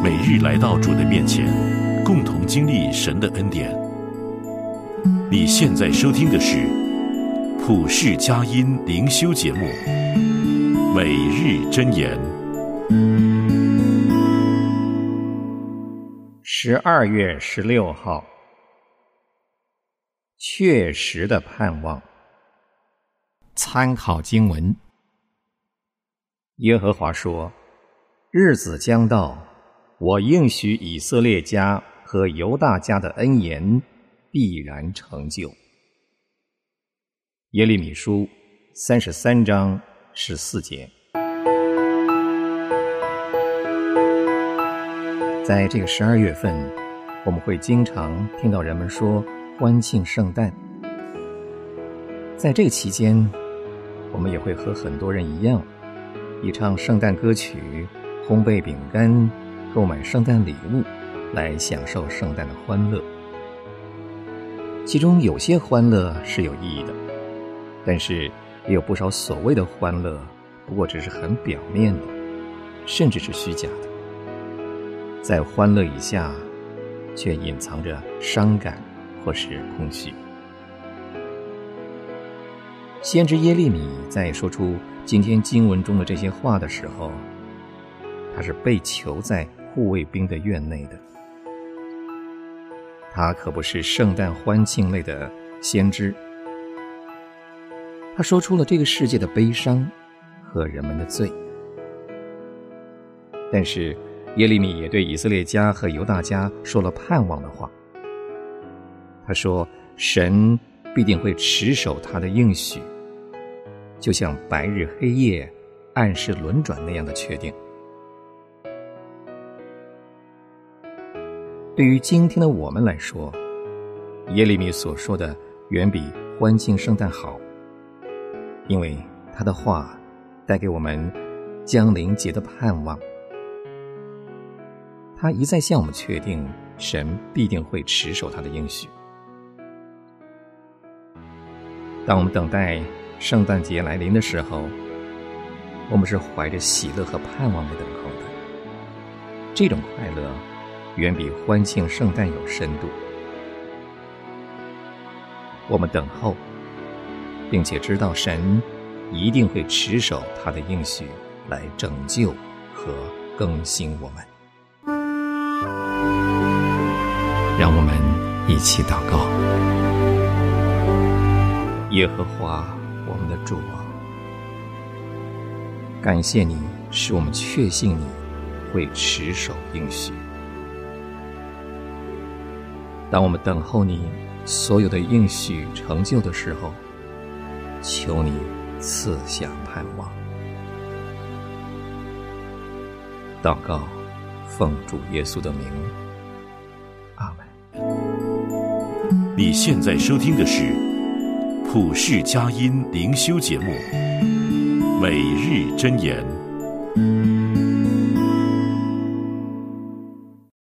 每日来到主的面前，共同经历神的恩典。你现在收听的是普世佳音灵修节目每日箴言。 12月16号，确实的盼望。参考经文：耶和华说，日子将到，我应许以色列家和犹大家的恩言必然成就。耶利米书33章14节。在这个12月份，我们会经常听到人们说欢庆圣诞。在这个期间，我们也会和很多人一样，以唱圣诞歌曲、烘焙饼干、购买圣诞礼物来享受圣诞的欢乐。其中有些欢乐是有意义的，但是也有不少所谓的欢乐，不过只是很表面的，甚至是虚假的。在欢乐以下，却隐藏着伤感或是空虚。先知耶利米在说出今天经文中的这些话的时候，他是被囚在护卫兵的院内的。他可不是圣诞欢庆类的先知，他说出了这个世界的悲伤和人们的罪。但是耶利米也对以色列家和犹大家说了盼望的话。他说，神必定会持守他的应许，就像白日黑夜、暗示轮转那样的确定。对于今天的我们来说，耶利米所说的远比欢庆圣诞好，因为他的话带给我们将临节的盼望。他一再向我们确定，神必定会持守他的应许。当我们等待圣诞节来临的时候，我们是怀着喜乐和盼望来等候的。这种快乐远比欢庆圣诞有深度。我们等候，并且知道神一定会持守他的应许，来拯救和更新我们。让我们一起祷告。耶和华我们的主啊，感谢你使我们确信你会持守应许。当我们等候你所有的应许成就的时候，求你赐下盼望。祷告，奉主耶稣的名，阿们。 你现在收听的是普世佳音灵修节目每日箴言。